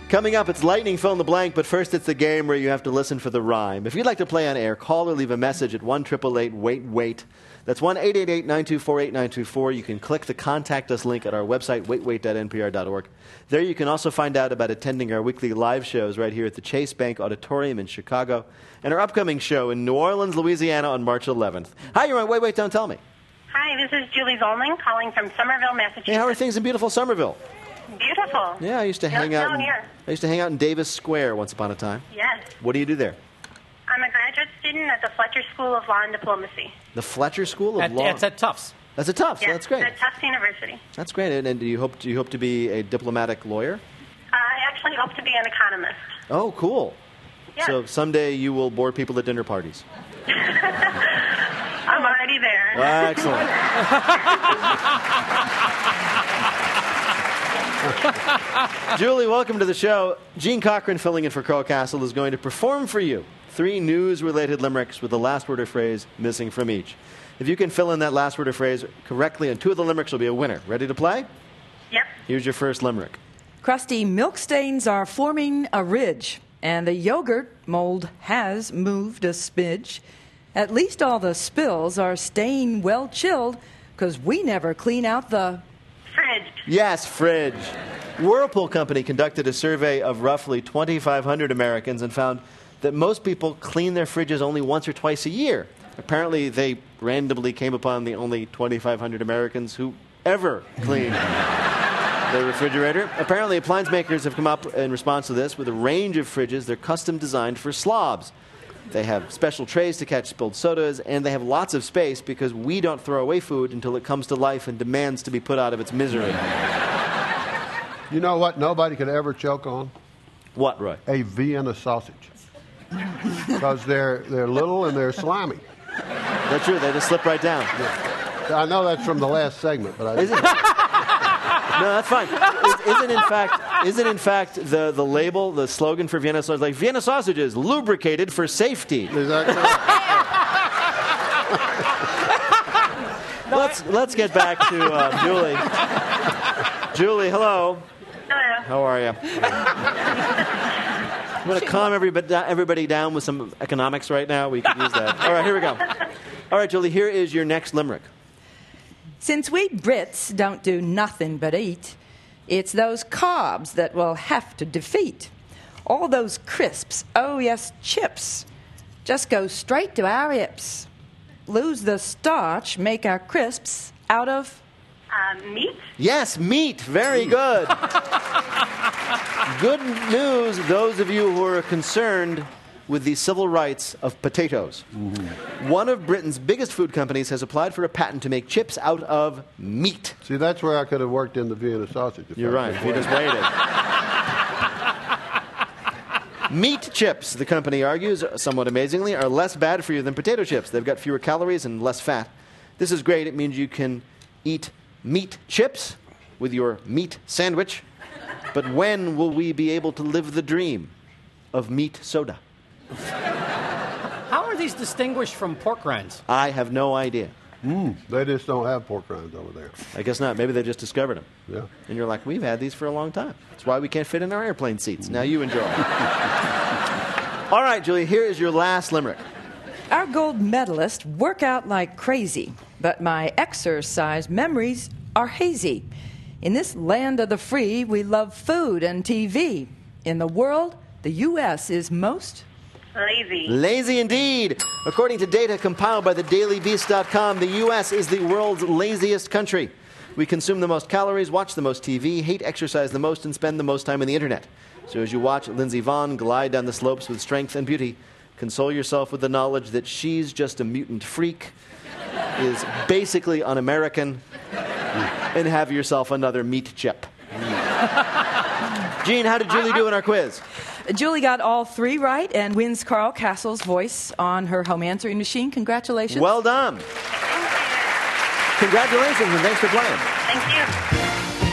Coming up, it's lightning fill in the blank, but first it's the game where you have to listen for the rhyme. If you'd like to play on air, call or leave a message at 1-888-WAIT-WAIT. That's 1-888-924-8924. You can click the Contact Us link at our website, waitwait.npr.org. There you can also find out about attending our weekly live shows right here at the Chase Bank Auditorium in Chicago and our upcoming show in New Orleans, Louisiana on March 11th. Hi, you're on Wait, Wait, Don't Tell Me. Hi, this is Julie Zollman calling from Somerville, Massachusetts. Hey, how are things in beautiful Somerville? Beautiful. Yeah, I used to hang out. I used to hang out in Davis Square once upon a time. Yes. What do you do there? I'm a graduate student at the Fletcher School of Law and Diplomacy. The Fletcher School of Law. It's at Tufts. That's at Tufts. Yes, So that's great. at Tufts University. That's great. And do you hope to be a diplomatic lawyer? I actually hope to be an economist. Oh, cool. Yes. So someday you will bore people at dinner parties. I'm already there. Excellent. Julie, welcome to the show. Gene Cochran, filling in for Carl Castle, is going to perform for you 3 news-related limericks with the last word or phrase missing from each. If you can fill in that last word or phrase correctly on 2 of the limericks, you'll be a winner. Ready to play? Yep. Here's your first limerick. Crusty milk stains are forming a ridge, and the yogurt mold has moved a smidge. At least all the spills are staying well chilled, 'cause we never clean out the... Fridge. Yes, fridge. Whirlpool Company conducted a survey of roughly 2,500 Americans and found that most people clean their fridges only once or twice a year. Apparently, they randomly came upon the only 2,500 Americans who ever clean their refrigerator. Apparently, appliance makers have come up in response to this with a range of fridges. They're custom designed for slobs. They have special trays to catch spilled sodas, and they have lots of space because we don't throw away food until it comes to life and demands to be put out of its misery. You know what nobody could ever choke on? What, Roy? A Vienna sausage. Because they're little and they're slimy. That's true. They just slip right down. I know that's from the last segment, but Is it? No, that's fine. Isn't in fact the label, the slogan for Vienna sausage, like Vienna sausages, lubricated for safety? Is that correct? Let's get back to Julie. Julie, hello. Hello. How are you? You want to calm everybody down with some economics right now? We could use that. All right, here we go. All right, Julie, here is your next limerick. Since we Brits don't do nothing but eat, it's those carbs that we'll have to defeat. All those crisps, oh yes, chips, just go straight to our hips. Lose the starch, make our crisps out of... Meat? Yes, meat. Very good. Good news, those of you who are concerned with the civil rights of potatoes. Mm-hmm. One of Britain's biggest food companies has applied for a patent to make chips out of meat. See, that's where I could have worked in the Vienna sausage. You're right, if you just waited. Meat chips, the company argues, somewhat amazingly, are less bad for you than potato chips. They've got fewer calories and less fat. This is great. It means you can eat meat chips with your meat sandwich. But when will we be able to live the dream of meat soda? How are these distinguished from pork rinds? I have no idea. They just don't have pork rinds over there. I guess not. Maybe they just discovered them. Yeah. And you're like, we've had these for a long time. That's why we can't fit in our airplane seats. Now you enjoy. All right, Julie, here is your last limerick. Our gold medalists work out like crazy, but my exercise memories are hazy. In this land of the free, we love food and TV. In the world, the U.S. is most... Lazy. Lazy indeed. According to data compiled by thedailybeast.com, the U.S. is the world's laziest country. We consume the most calories, watch the most TV, hate exercise the most, and spend the most time on the internet. So as you watch Lindsey Vonn glide down the slopes with strength and beauty, console yourself with the knowledge that she's just a mutant freak, is basically un-American, and have yourself another meat chip. Gene, how did Julie do in our quiz? Julie got all 3 right and wins Carl Castle's voice on her home answering machine. Congratulations. Well done. Congratulations, and thanks for playing. Thank you.